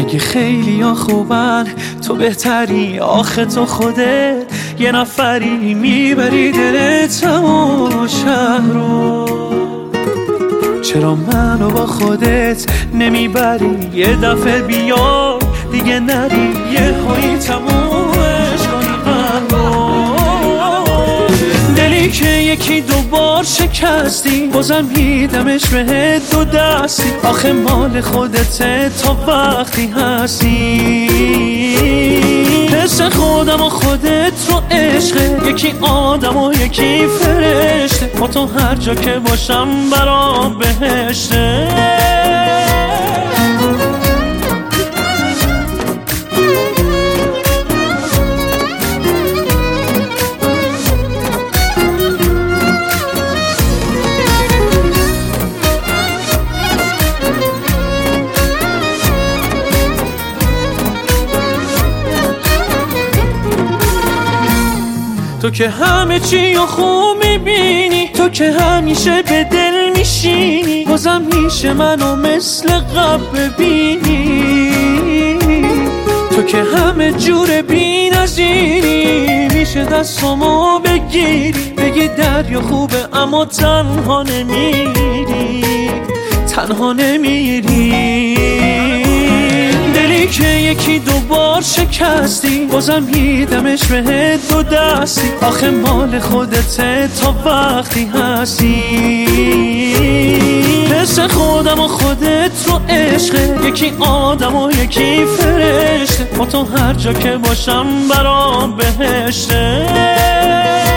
میگی خیلی ها خوبن تو بهتری، آخه تو خودت یه نفری، میبری دلتم و شهر رو. چرا منو با خودت نمیبری؟ یه دفعه بیا دیگه نری، یه هایی تمومش کنی قلبو. دلی که یکی دوبار شکستی بازم میدمش بهت دو دستی، آخه مال خودته تا وقتی هستی. حس خودم و خودت رو عشقه، یکی آدم و یکی فرشته، با تو هر جا که باشم برام بهشته. تو که همه چی رو خوب میبینی، تو که همیشه به دل میشینی، بازم میشه منو مثل قبل ببینی. تو که همه جور بی نظیری، میشه دستامو بگیری، بگی دریا خوبه اما تنها نمیری، تنها نمیری. دلی که یکی دوبار شکستی بازم میدمش بهت دو دستی، آخه مال خودته تا وقتی هستی. حس خودم و خودت رو عشقه، یکی آدم و یکی فرشته، با تو هر جا که باشم برام بهشته.